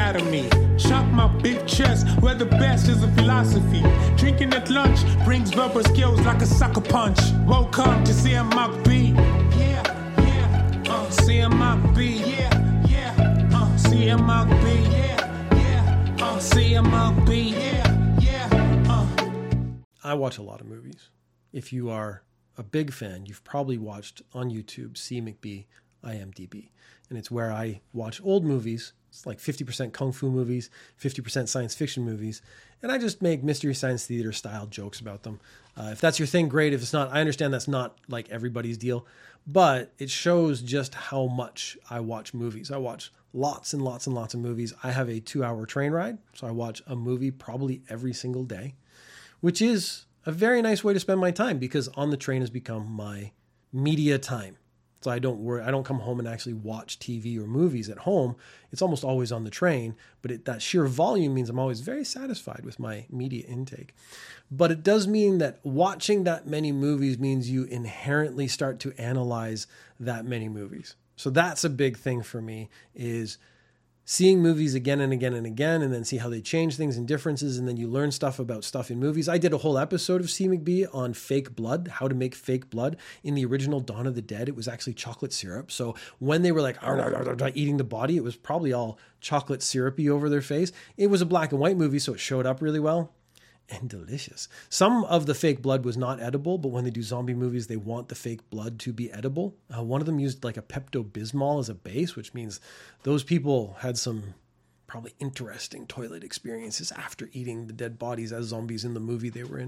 anatomy. Chop my big chest, where the best is a philosophy. Drinking at lunch brings verbal skills like a sucker punch. Welcome to CMB. Yeah, yeah, CMB. Yeah, yeah, CMB. Yeah, yeah, CMB. Yeah, yeah, I watch a lot of movies. If you are a big fan, you've probably watched on YouTube C. McBee IMDb. And it's where I watch old movies. It's like 50% kung fu movies, 50% science fiction movies. And I just make Mystery Science Theater style jokes about them. If that's your thing, great. If it's not, I understand that's not like everybody's deal. But it shows just how much I watch movies. I watch lots and lots and lots of movies. I have a 2-hour train ride. So I watch a movie probably every single day, which is a very nice way to spend my time because on the train has become my media time. So I don't come home and actually watch TV or movies at home. It's almost always on the train, but that sheer volume means I'm always very satisfied with my media intake. But it does mean that watching that many movies means you inherently start to analyze that many movies. So that's a big thing for me, is seeing movies again and again and again, and then see how they change things and differences, and then you learn stuff about stuff in movies. I did a whole episode of C. McBee on fake blood, how to make fake blood. In the original Dawn of the Dead, it was actually chocolate syrup. So when they were like eating the body, it was probably all chocolate syrupy over their face. It was a black and white movie, so it showed up really well. And delicious. Some of the fake blood was not edible, but when they do zombie movies, they want the fake blood to be edible. One of them used like a Pepto-Bismol as a base, which means those people had some probably interesting toilet experiences after eating the dead bodies as zombies in the movie they were in.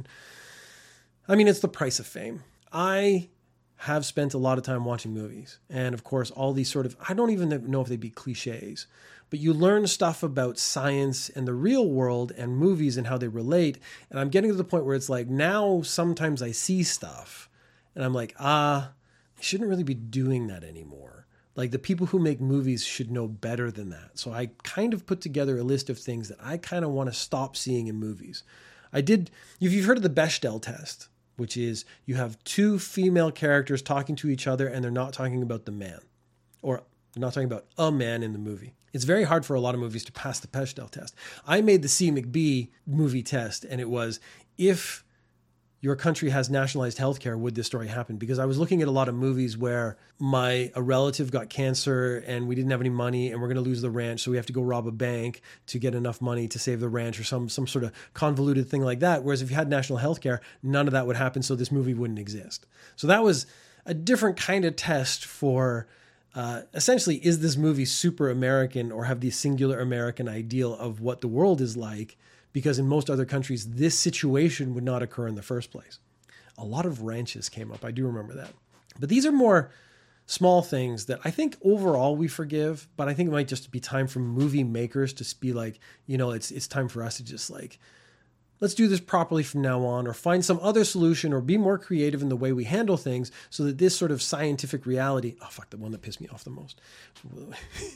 I mean, it's the price of fame. I have spent a lot of time watching movies. And of course, all these sort of, I don't even know if they'd be cliches, but you learn stuff about science and the real world and movies and how they relate. And I'm getting to the point where it's like, now sometimes I see stuff and I'm like, I shouldn't really be doing that anymore. Like the people who make movies should know better than that. So I kind of put together a list of things that I kind of want to stop seeing in movies. If you've heard of the Bechdel test, which is you have two female characters talking to each other and they're not talking about the man, or they're not talking about a man in the movie. It's very hard for a lot of movies to pass the Bechdel test. I made the C. McBee movie test, and it was, if your country has nationalized healthcare, would this story happen? Because I was looking at a lot of movies where a relative got cancer and we didn't have any money and we're going to lose the ranch, so we have to go rob a bank to get enough money to save the ranch, or some sort of convoluted thing like that. Whereas if you had national healthcare, none of that would happen, so this movie wouldn't exist. So that was a different kind of test for essentially, is this movie super American or have the singular American ideal of what the world is like? Because in most other countries, this situation would not occur in the first place. A lot of ranches came up. I do remember that. But these are more small things that I think overall we forgive, but I think it might just be time for movie makers to be like, it's time for us to just like, let's do this properly from now on, or find some other solution, or be more creative in the way we handle things so that this sort of scientific reality, the one that pissed me off the most. It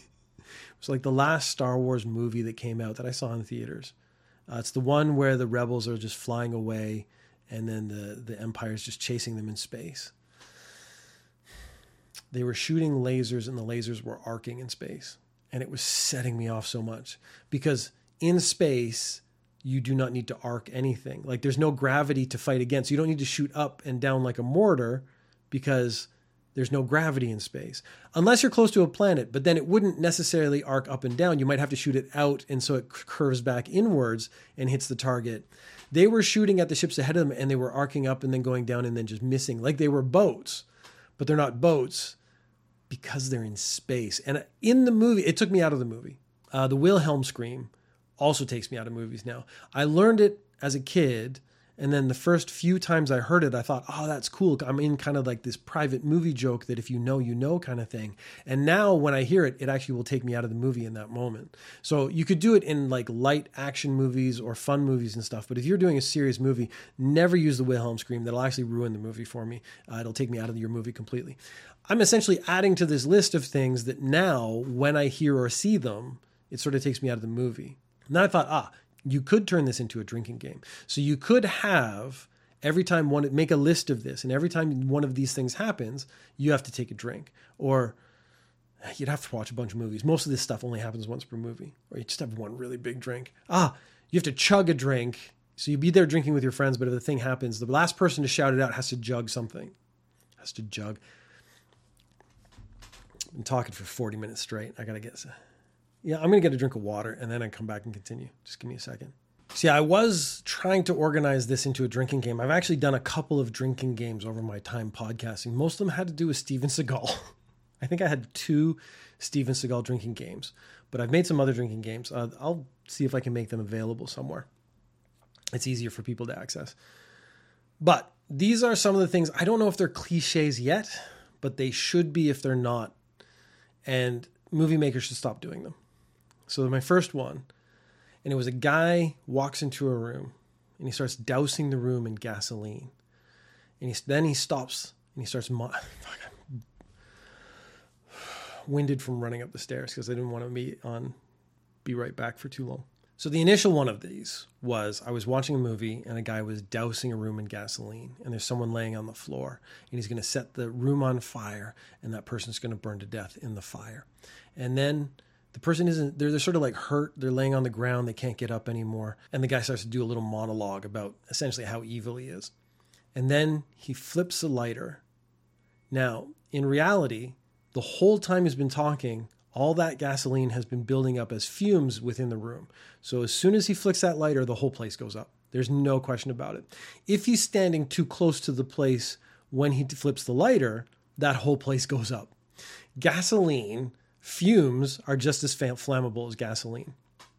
was like the last Star Wars movie that came out that I saw in theaters. It's the one where the rebels are just flying away and then the Empire is just chasing them in space. They were shooting lasers and the lasers were arcing in space. And it was setting me off so much because in space, you do not need to arc anything. Like there's no gravity to fight against. You don't need to shoot up and down like a mortar because there's no gravity in space. Unless you're close to a planet, but then it wouldn't necessarily arc up and down. You might have to shoot it out and so it curves back inwards and hits the target. They were shooting at the ships ahead of them and they were arcing up and then going down and then just missing. Like they were boats, but they're not boats because they're in space. And in the movie, it took me out of the movie. The Wilhelm scream also takes me out of movies now. I learned it as a kid, and then the first few times I heard it, I thought, oh, that's cool. I'm in kind of like this private movie joke that if you know kind of thing. And now when I hear it, it actually will take me out of the movie in that moment. So you could do it in like light action movies or fun movies and stuff. But if you're doing a serious movie, never use the Wilhelm scream. That'll actually ruin the movie for me. It'll take me out of your movie completely. I'm essentially adding to this list of things that now when I hear or see them, it sort of takes me out of the movie. And then I thought, you could turn this into a drinking game. So you could have every time make a list of this, and every time one of these things happens, you have to take a drink. Or you'd have to watch a bunch of movies. Most of this stuff only happens once per movie, or you just have one really big drink. You have to chug a drink. So you'd be there drinking with your friends, but if the thing happens, the last person to shout it out has to jug something. Has to jug. I've been talking for 40 minutes straight. I got to get... Yeah, I'm going to get a drink of water, and then I come back and continue. Just give me a second. See, I was trying to organize this into a drinking game. I've actually done a couple of drinking games over my time podcasting. Most of them had to do with Steven Seagal. I think I had 2 Steven Seagal drinking games, but I've made some other drinking games. I'll see if I can make them available somewhere. It's easier for people to access. But these are some of the things. I don't know if they're cliches yet, but they should be if they're not. And movie makers should stop doing them. So my first one, and it was a guy walks into a room and he starts dousing the room in gasoline. And then he stops and he starts... winded from running up the stairs because I didn't want to be right back for too long. So the initial one of these was I was watching a movie and a guy was dousing a room in gasoline and there's someone laying on the floor and he's going to set the room on fire and that person's going to burn to death in the fire. And then the person they're sort of like hurt. They're laying on the ground. They can't get up anymore. And the guy starts to do a little monologue about essentially how evil he is. And then he flips a lighter. Now, in reality, the whole time he's been talking, all that gasoline has been building up as fumes within the room. So as soon as he flicks that lighter, the whole place goes up. There's no question about it. If he's standing too close to the place when he flips the lighter, that whole place goes up. Gasoline, fumes are just as flammable as gasoline.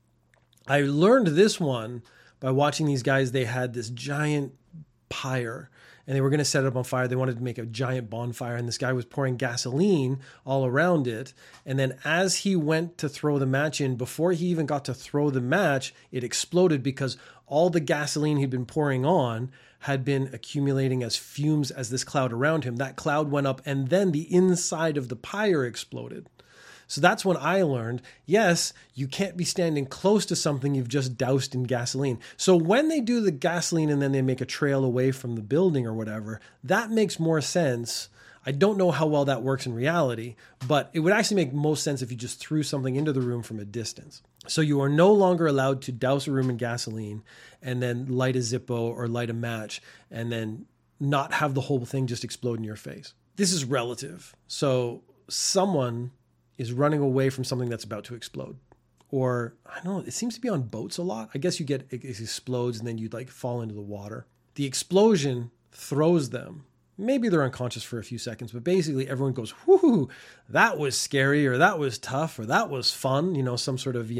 I learned this one by watching these guys. They had this giant pyre and they were going to set it up on fire. They wanted to make a giant bonfire, and this guy was pouring gasoline all around it. And then as he went to throw the match in, before he even got to throw the match, it exploded because all the gasoline he'd been pouring on had been accumulating as fumes as this cloud around him. That cloud went up, and then the inside of the pyre exploded. So that's when I learned, yes, you can't be standing close to something you've just doused in gasoline. So when they do the gasoline and then they make a trail away from the building or whatever, that makes more sense. I don't know how well that works in reality, but it would actually make most sense if you just threw something into the room from a distance. So you are no longer allowed to douse a room in gasoline and then light a Zippo or light a match and then not have the whole thing just explode in your face. This is relative. So someone is running away from something that's about to explode. Or, I don't know, it seems to be on boats a lot. I guess you get, it explodes and then you like fall into the water. The explosion throws them. Maybe they're unconscious for a few seconds, but basically everyone goes, whoo, that was scary, or that was tough, or that was fun, some sort of,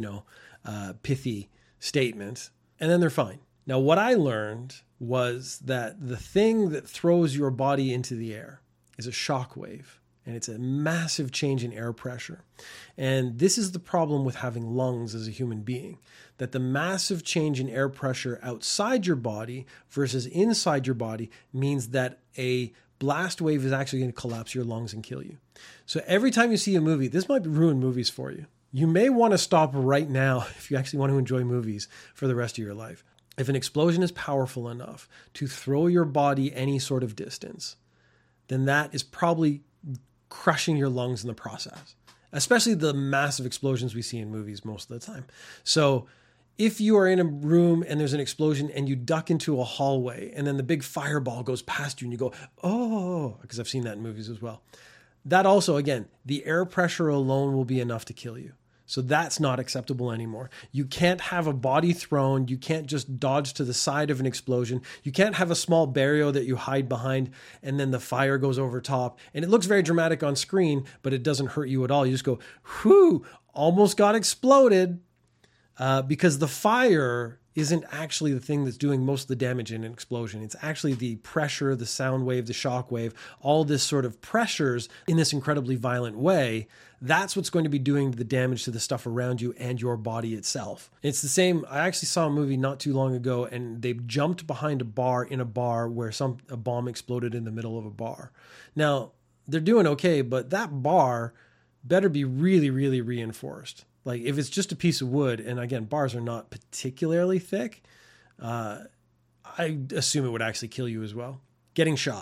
pithy statement. And then they're fine. Now, what I learned was that the thing that throws your body into the air is a shock wave. And it's a massive change in air pressure. And this is the problem with having lungs as a human being, that the massive change in air pressure outside your body versus inside your body means that a blast wave is actually going to collapse your lungs and kill you. So every time you see a movie, this might ruin movies for you. You may want to stop right now if you actually want to enjoy movies for the rest of your life. If an explosion is powerful enough to throw your body any sort of distance, then that is probably crushing your lungs in the process, especially the massive explosions we see in movies most of the time. So if you are in a room and there's an explosion and you duck into a hallway and then the big fireball goes past you and you go, oh, because I've seen that in movies as well. That also, again, the air pressure alone will be enough to kill you. So that's not acceptable anymore. You can't have a body thrown. You can't just dodge to the side of an explosion. You can't have a small barrier that you hide behind and then the fire goes over top. And it looks very dramatic on screen, but it doesn't hurt you at all. You just go, whew, almost got exploded, because the fire isn't actually the thing that's doing most of the damage in an explosion. It's actually the pressure, the sound wave, the shock wave, all this sort of pressures in this incredibly violent way. That's what's going to be doing the damage to the stuff around you and your body itself. It's the same. I actually saw a movie not too long ago and they jumped behind a bar in a bar where a bomb exploded in the middle of a bar. Now, they're doing okay, but that bar better be really, really reinforced. Like if it's just a piece of wood, and again, bars are not particularly thick, I assume it would actually kill you as well. Getting shot.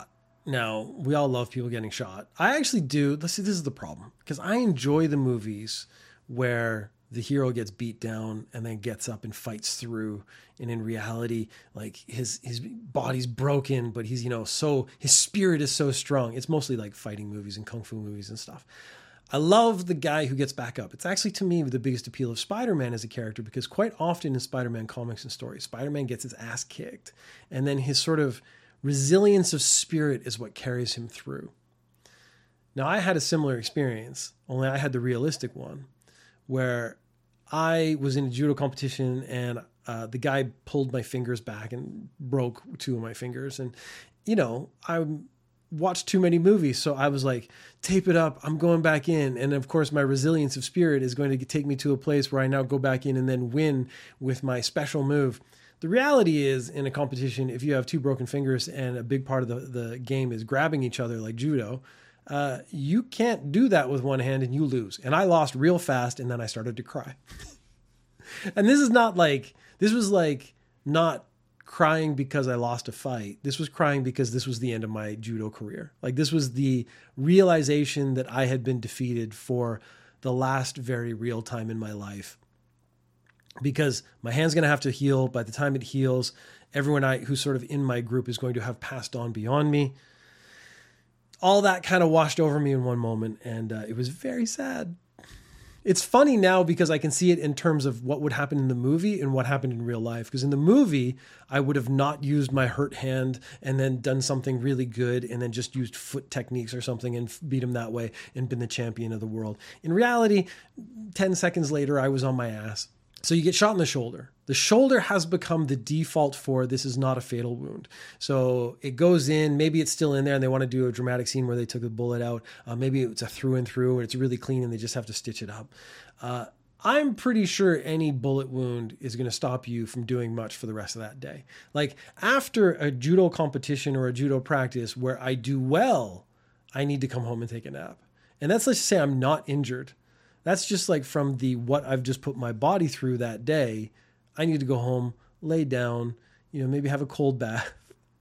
Now, we all love people getting shot. I actually do. Let's see, this is the problem. Because I enjoy the movies where the hero gets beat down and then gets up and fights through. And in reality, like his body's broken, but he's, so his spirit is so strong. It's mostly like fighting movies and kung fu movies and stuff. I love the guy who gets back up. It's actually, to me, the biggest appeal of Spider-Man as a character, because quite often in Spider-Man comics and stories, Spider-Man gets his ass kicked. And then his sort of resilience of spirit is what carries him through. Now, I had a similar experience, only I had the realistic one, where I was in a judo competition and the guy pulled my fingers back and broke 2 of my fingers. And, I watched too many movies. So I was like, tape it up. I'm going back in. And of course, my resilience of spirit is going to take me to a place where I now go back in and then win with my special move. The reality is, in a competition, if you have 2 broken fingers and a big part of the game is grabbing each other like judo, you can't do that with one hand and you lose. And I lost real fast and then I started to cry. And this was not crying because I lost a fight. This was crying because this was the end of my judo career. Like, this was the realization that I had been defeated for the last very real time in my life. Because my hand's going to have to heal. By the time it heals, everyone who's sort of in my group is going to have passed on beyond me. All that kind of washed over me in one moment, and it was very sad. It's funny now because I can see it in terms of what would happen in the movie and what happened in real life. Because in the movie, I would have not used my hurt hand and then done something really good and then just used foot techniques or something and beat him that way and been the champion of the world. In reality, 10 seconds later, I was on my ass. So you get shot in the shoulder. The shoulder has become the default for this is not a fatal wound. So it goes in, maybe it's still in there and they want to do a dramatic scene where they took the bullet out. Maybe it's a through and through and it's really clean and they just have to stitch it up. I'm pretty sure any bullet wound is going to stop you from doing much for the rest of that day. Like, after a judo competition or a judo practice where I do well, I need to come home and take a nap. And let's just say I'm not injured. That's just like from what I've just put my body through that day. I need to go home, lay down, maybe have a cold bath.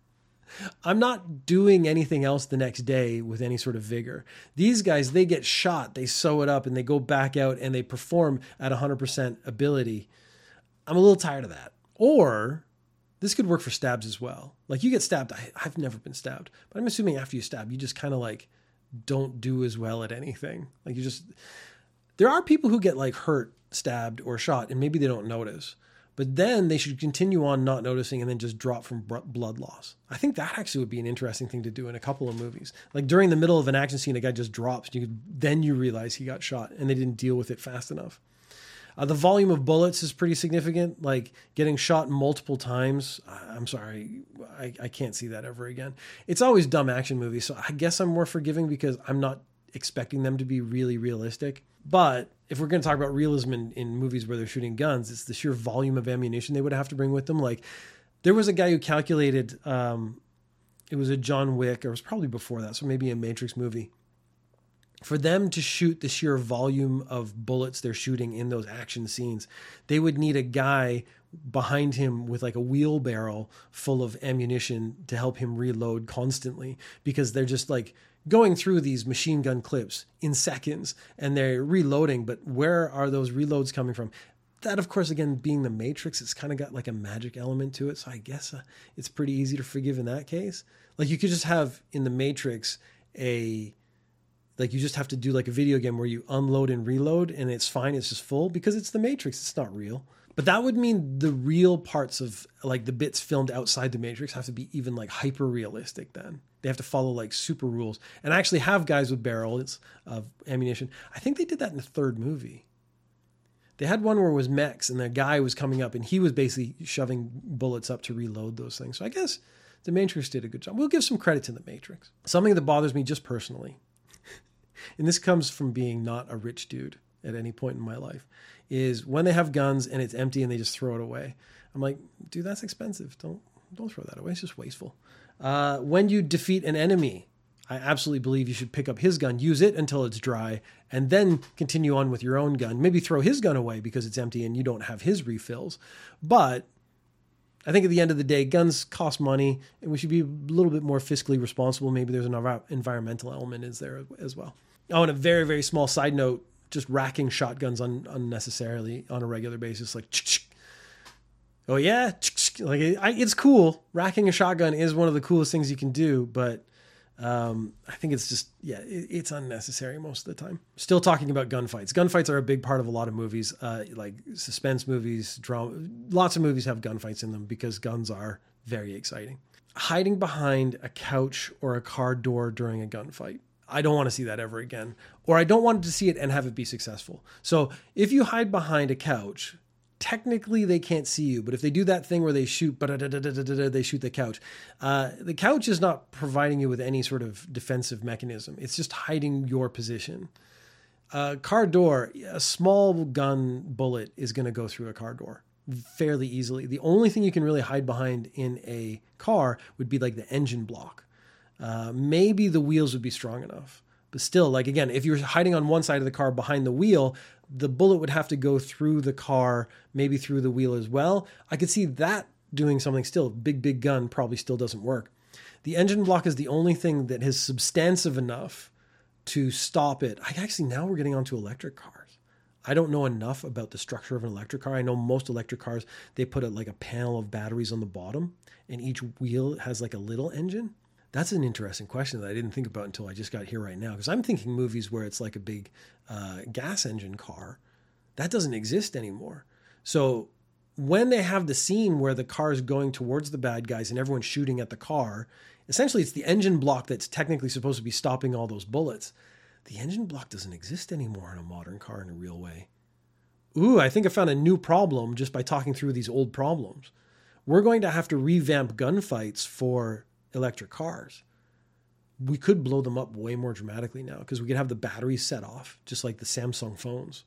I'm not doing anything else the next day with any sort of vigor. These guys, they get shot, they sew it up, and they go back out and they perform at 100% ability. I'm a little tired of that. Or this could work for stabs as well. Like, you get stabbed. I've never been stabbed, but I'm assuming after you stab, you just kind of like don't do as well at anything. Like, there are people who get like hurt, stabbed, or shot, and maybe they don't notice. But then they should continue on not noticing and then just drop from blood loss. I think that actually would be an interesting thing to do in a couple of movies. Like, during the middle of an action scene, a guy just drops. Then you realize he got shot and they didn't deal with it fast enough. The volume of bullets is pretty significant. Like, getting shot multiple times. I'm sorry, I can't see that ever again. It's always dumb action movies, so I guess I'm more forgiving because I'm not expecting them to be really realistic. But if we're going to talk about realism in movies where they're shooting guns, it's the sheer volume of ammunition they would have to bring with them. Like, there was a guy who calculated, it was a John Wick, or it was probably before that, so maybe a Matrix movie. For them to shoot the sheer volume of bullets they're shooting in those action scenes, they would need a guy behind him with like a wheelbarrow full of ammunition to help him reload constantly, because they're just like going through these machine gun clips in seconds and they're reloading. But where are those reloads coming from? That, of course, again, being the Matrix, it's kind of got like a magic element to it. So I guess it's pretty easy to forgive in that case. Like, you could just have in the Matrix you just have to do like a video game where you unload and reload and it's fine. It's just full because it's the Matrix. It's not real. But that would mean the real parts of like the bits filmed outside the Matrix have to be even like hyper realistic then. They have to follow like super rules and actually have guys with barrels of ammunition. I think they did that in the third movie. They had one where it was mechs and the guy was coming up and he was basically shoving bullets up to reload those things. So I guess the Matrix did a good job. We'll give some credit to the Matrix. Something that bothers me just personally, and this comes from being not a rich dude at any point in my life, is when they have guns and it's empty and they just throw it away. I'm like, dude, that's expensive. Don't throw that away. It's just wasteful. When you defeat an enemy, I absolutely believe you should pick up his gun, use it until it's dry, and then continue on with your own gun. Maybe throw his gun away because it's empty and you don't have his refills. But I think at the end of the day, guns cost money, and we should be a little bit more fiscally responsible. Maybe there's an environmental element is there as well. Oh, and a very, very small side note, just racking shotguns unnecessarily on a regular basis, like, oh yeah, like it's cool. Racking a shotgun is one of the coolest things you can do, but I think it's just, it's unnecessary most of the time. Still talking about gunfights. Gunfights are a big part of a lot of movies, like suspense movies, drama. Lots of movies have gunfights in them because guns are very exciting. Hiding behind a couch or a car door during a gunfight. I don't want to see that ever again. Or I don't want to see it and have it be successful. So if you hide behind a couch, technically they can't see you, but if they do that thing where they shoot, they shoot the couch is not providing you with any sort of defensive mechanism. It's just hiding your position. Car door, a small gun bullet is going to go through a car door fairly easily. The only thing you can really hide behind in a car would be like the engine block. Maybe the wheels would be strong enough, but still, like, again, if you're hiding on one side of the car behind the wheel, the bullet would have to go through the car, maybe through the wheel as well. I could see that doing something still. Big gun probably still doesn't work. The engine block is the only thing that is substantive enough to stop it. Now we're getting onto electric cars. I don't know enough about the structure of an electric car. I know most electric cars, they put a panel of batteries on the bottom, and each wheel has like a little engine. That's an interesting question that I didn't think about until I just got here right now, because I'm thinking movies where it's like a big gas engine car. That doesn't exist anymore. So when they have the scene where the car is going towards the bad guys and everyone's shooting at the car, essentially it's the engine block that's technically supposed to be stopping all those bullets. The engine block doesn't exist anymore in a modern car in a real way. Ooh, I think I found a new problem just by talking through these old problems. We're going to have to revamp gunfights for electric cars. We could blow them up way more dramatically now because we could have the batteries set off, just like the Samsung phones.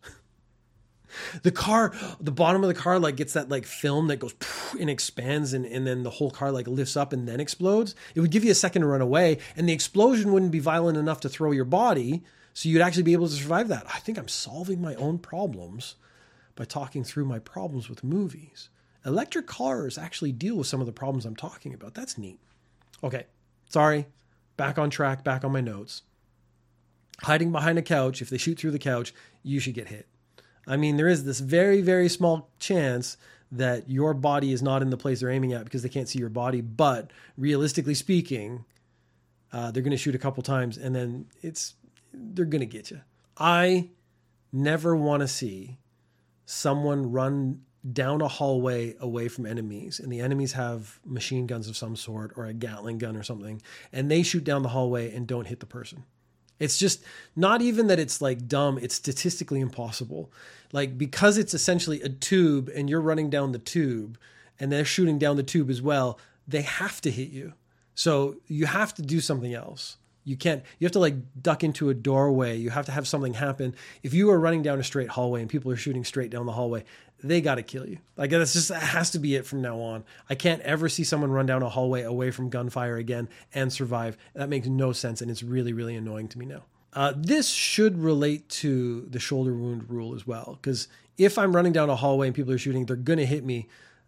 The bottom of the car gets that film that goes and expands and then the whole car lifts up and then explodes. It would give you a second to run away, and the explosion wouldn't be violent enough to throw your body, so you'd actually be able to survive that. I think I'm solving my own problems by talking through my problems with movies. Electric cars actually deal with some of the problems I'm talking about. That's neat. Okay, sorry. Back on track, back on my notes. Hiding behind a couch, if they shoot through the couch, you should get hit. I mean, there is this very, very small chance that your body is not in the place they're aiming at because they can't see your body, but realistically speaking, they're going to shoot a couple times and then they're going to get you. I never want to see someone run down a hallway away from enemies, and the enemies have machine guns of some sort or a Gatling gun or something, and they shoot down the hallway and don't hit the person. It's just not even that it's dumb. It's statistically impossible. Because it's essentially a tube and you're running down the tube and they're shooting down the tube as well, they have to hit you. So you have to do something else. You have to duck into a doorway. You have to have something happen. If you are running down a straight hallway and people are shooting straight down the hallway, they got to kill you. That has to be it from now on. I can't ever see someone run down a hallway away from gunfire again and survive. That makes no sense, and it's really, really annoying to me now. This should relate to the shoulder wound rule as well, because if I'm running down a hallway and people are shooting, they're going to hit me.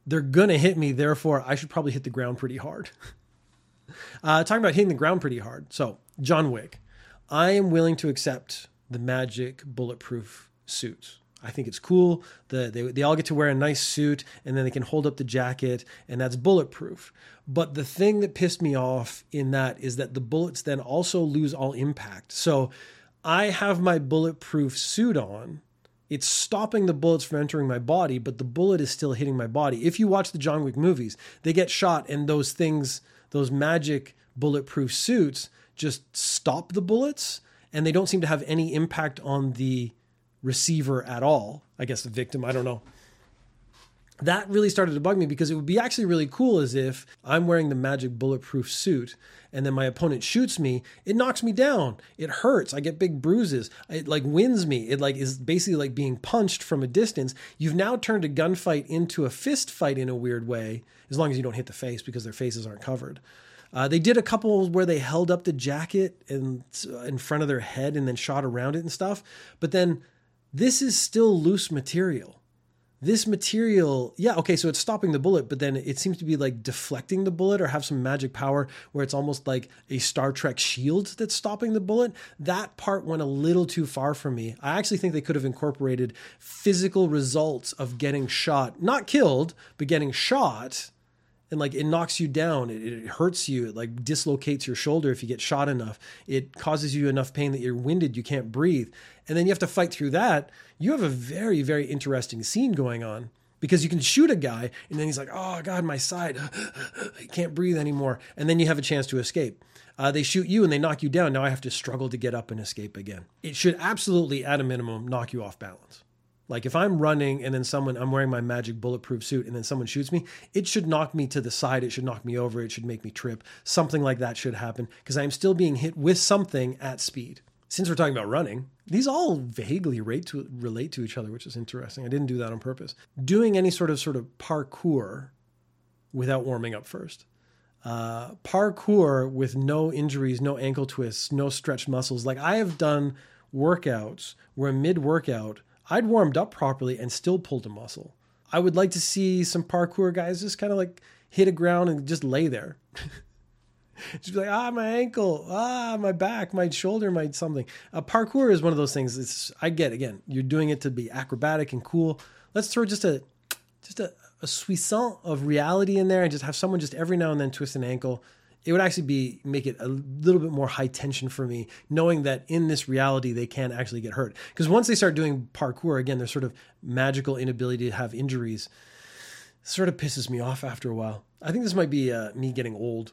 Therefore, I should probably hit the ground pretty hard. Talking about hitting the ground pretty hard. So, John Wick. I am willing to accept the magic bulletproof suit. I think it's cool. They all get to wear a nice suit, and then they can hold up the jacket, and that's bulletproof. But the thing that pissed me off in that is that the bullets then also lose all impact. So I have my bulletproof suit on. It's stopping the bullets from entering my body, but the bullet is still hitting my body. If you watch the John Wick movies, they get shot, and those magic bulletproof suits just stop the bullets, and they don't seem to have any impact on the receiver at all. I guess the victim, I don't know. That really started to bug me, because it would be actually really cool as if I'm wearing the magic bulletproof suit and then my opponent shoots me. It knocks me down. It hurts. I get big bruises. It wins me. It is basically being punched from a distance. You've now turned a gunfight into a fist fight in a weird way, as long as you don't hit the face because their faces aren't covered. They did a couple where they held up the jacket in front of their head and then shot around it and stuff. But then this is still loose material. this material, yeah, okay, so it's stopping the bullet, but then it seems to be like deflecting the bullet or have some magic power where it's almost like a Star Trek shield that's stopping the bullet. That part went a little too far for me. I actually think they could have incorporated physical results of getting shot, not killed, but getting shot. And like it knocks you down, it hurts you, it like dislocates your shoulder if you get shot enough. It causes you enough pain that you're winded, you can't breathe. And then you have to fight through that. You have a very, very interesting scene going on because you can shoot a guy and then he's like, oh God, my side, I can't breathe anymore. And then you have a chance to escape. They shoot you and they knock you down. Now I have to struggle to get up and escape again. It should absolutely, at a minimum, knock you off balance. Like if I'm running and then I'm wearing my magic bulletproof suit and then someone shoots me, it should knock me to the side. It should knock me over. It should make me trip. Something like that should happen because I'm still being hit with something at speed. Since we're talking about running, these all vaguely relate to each other, which is interesting. I didn't do that on purpose. Doing any sort of parkour without warming up first. Parkour with no injuries, no ankle twists, no stretched muscles. Like I have done workouts where mid-workout, I'd warmed up properly and still pulled a muscle. I would like to see some parkour guys just kind of like hit a ground and just lay there. Just be like, my ankle, my back, my shoulder, my something. Parkour is one of those things. I get, again, you're doing it to be acrobatic and cool. Let's throw just a soissons of reality in there and just have someone just every now and then twist an ankle. It would actually make it a little bit more high tension for me, knowing that in this reality, they can actually get hurt. Because once they start doing parkour, again, their sort of magical inability to have injuries sort of pisses me off after a while. I think this might be me getting old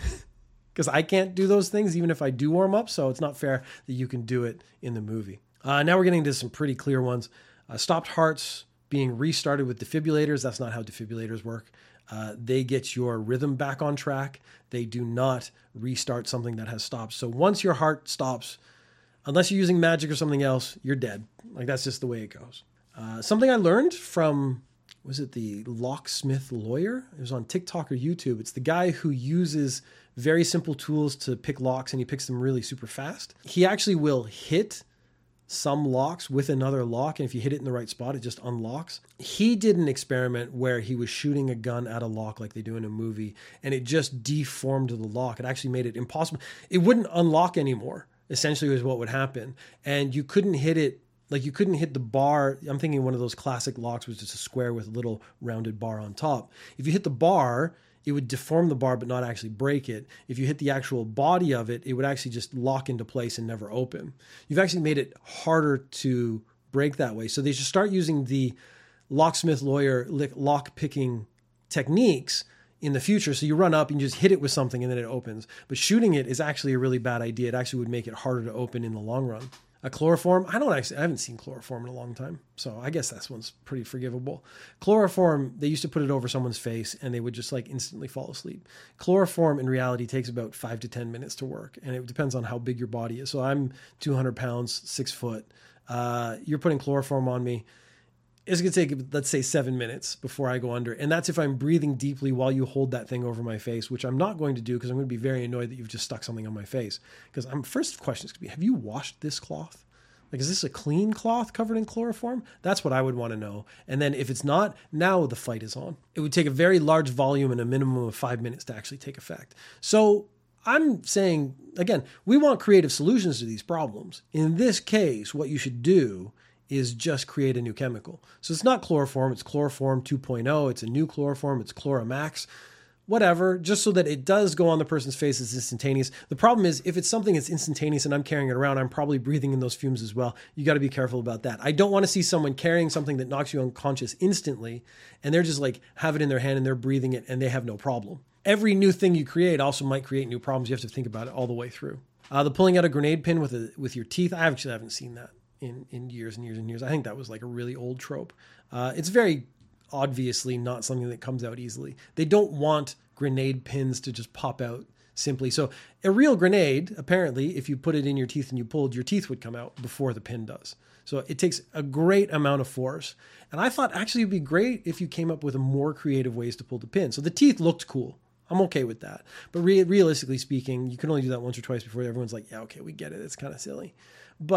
because I can't do those things even if I do warm up. So it's not fair that you can do it in the movie. Now we're getting into some pretty clear ones. Stopped hearts being restarted with defibrillators. That's not how defibrillators work. They get your rhythm back on track. They do not restart something that has stopped. So once your heart stops, unless you're using magic or something else, you're dead. Like that's just the way it goes. Something I learned from, was it the locksmith lawyer? It was on TikTok or YouTube. It's the guy who uses very simple tools to pick locks and he picks them really super fast. He actually will hit some locks with another lock, and if you hit it in the right spot, it just unlocks. He did an experiment where he was shooting a gun at a lock like they do in a movie, and it just deformed the lock. It actually made it impossible. It wouldn't unlock anymore, essentially was what would happen. And you couldn't hit it, like you couldn't hit the bar. I'm thinking one of those classic locks was just a square with a little rounded bar on top. If you hit the bar, it would deform the bar but not actually break it. If you hit the actual body of it, it would actually just lock into place and never open. You've actually made it harder to break that way. So they should start using the locksmith lawyer lock picking techniques in the future. So you run up and you just hit it with something and then it opens. But shooting it is actually a really bad idea. It actually would make it harder to open in the long run. A chloroform, I haven't seen chloroform in a long time. So I guess that one's pretty forgivable. Chloroform, they used to put it over someone's face and they would just like instantly fall asleep. Chloroform in reality takes about 5 to 10 minutes to work. And it depends on how big your body is. So I'm 200 pounds, 6 foot. You're putting chloroform on me. It's going to take, let's say, 7 minutes before I go under. And that's if I'm breathing deeply while you hold that thing over my face, which I'm not going to do because I'm going to be very annoyed that you've just stuck something on my face. Because first question is going to be, have you washed this cloth? Like, is this a clean cloth covered in chloroform? That's what I would want to know. And then if it's not, now the fight is on. It would take a very large volume and a minimum of 5 minutes to actually take effect. So I'm saying, again, we want creative solutions to these problems. In this case, what you should do is just create a new chemical. So it's not chloroform, it's chloroform 2.0, it's a new chloroform, it's Chloromax, whatever, just so that it does go on the person's face, it's instantaneous. The problem is if it's something that's instantaneous and I'm carrying it around, I'm probably breathing in those fumes as well. You got to be careful about that. I don't want to see someone carrying something that knocks you unconscious instantly and they're just like have it in their hand and they're breathing it and they have no problem. Every new thing you create also might create new problems. You have to think about it all the way through. The pulling out a grenade pin with your teeth, I actually haven't seen that in years and years and years. I think that was like a really old trope. It's very obviously not something that comes out easily. They don't want grenade pins to just pop out simply. So a real grenade, apparently, if you put it in your teeth and you pulled, your teeth would come out before the pin does. So it takes a great amount of force. And I thought actually it'd be great if you came up with more creative ways to pull the pin. So the teeth looked cool. I'm okay with that. But realistically speaking, you can only do that once or twice before everyone's like, yeah, okay, we get it. It's kind of silly. But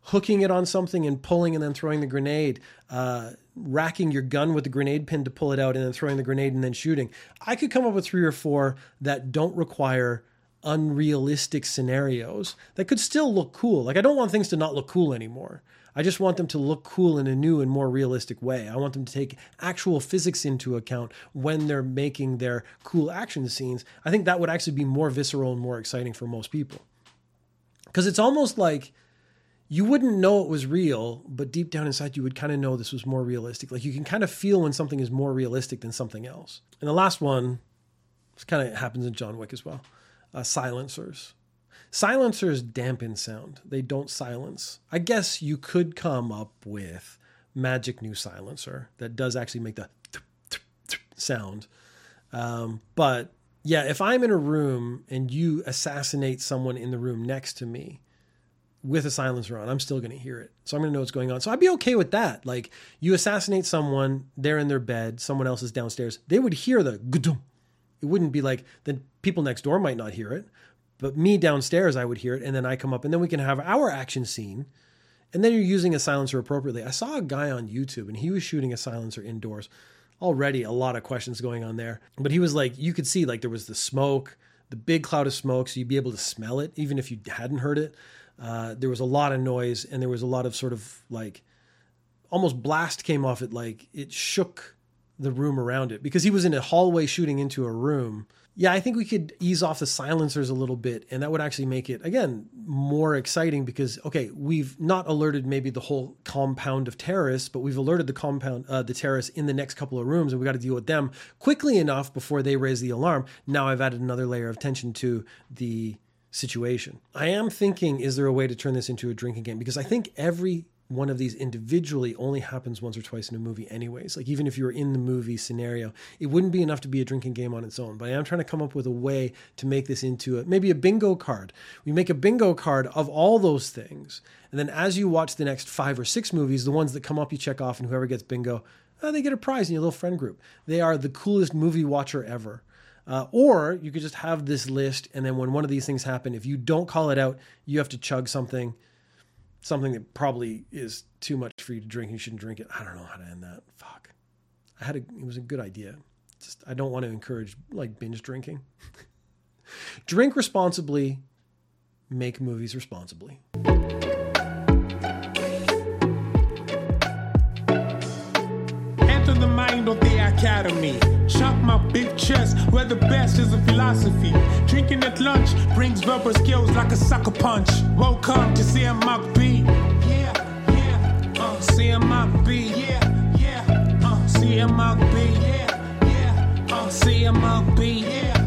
hooking it on something and pulling and then throwing the grenade, racking your gun with the grenade pin to pull it out and then throwing the grenade and then shooting. I could come up with 3 or 4 that don't require unrealistic scenarios that could still look cool. Like, I don't want things to not look cool anymore. I just want them to look cool in a new and more realistic way. I want them to take actual physics into account when they're making their cool action scenes. I think that would actually be more visceral and more exciting for most people. Because it's almost like you wouldn't know it was real, but deep down inside you would kind of know this was more realistic. Like, you can kind of feel when something is more realistic than something else. And the last one, this kind of happens in John Wick as well. Silencers. Silencers dampen sound. They don't silence. I guess you could come up with magic new silencer that does actually make the sound. But yeah, if I'm in a room and you assassinate someone in the room next to me with a silencer on, I'm still going to hear it. So I'm going to know what's going on. So I'd be okay with that. Like, you assassinate someone, they're in their bed, someone else is downstairs. They would hear the gudum. It wouldn't be like the people next door might not hear it, but me downstairs, I would hear it. And then I come up and then we can have our action scene. And then you're using a silencer appropriately. I saw a guy on YouTube and he was shooting a silencer indoors. Already a lot of questions going on there. But he was like, you could see like there was the smoke, the big cloud of smoke. So you'd be able to smell it even if you hadn't heard it. There was a lot of noise and there was a lot of sort of like almost blast came off it. Like it shook the room around it because he was in a hallway shooting into a room. Yeah, I think we could ease off the silencers a little bit, and that would actually make it, again, more exciting because, okay, we've not alerted maybe the whole compound of terrorists, but we've alerted the terrorists in the next couple of rooms, and we got to deal with them quickly enough before they raise the alarm. Now I've added another layer of tension to the situation. I am thinking, is there a way to turn this into a drinking game? Because I think every one of these individually only happens once or twice in a movie anyways. Like, even if you were in the movie scenario, it wouldn't be enough to be a drinking game on its own. But I am trying to come up with a way to make this into maybe a bingo card. We make a bingo card of all those things. And then as you watch the next 5 or 6 movies, the ones that come up, you check off, and whoever gets bingo, they get a prize in your little friend group. They are the coolest movie watcher ever. Or you could just have this list, and then when one of these things happen, if you don't call it out, you have to chug something that probably is too much for you to drink. You shouldn't drink it. I don't know how to end that. Fuck. It was a good idea. Just, I don't want to encourage like binge drinking. Drink responsibly, make movies responsibly. Enter the mind of the academy. Chop my big chest where the best is a philosophy. Drinking at lunch brings verbal skills like a sucker punch. Welcome to CMB. Yeah, CMB. Yeah, CMB. Yeah, CMB. Yeah.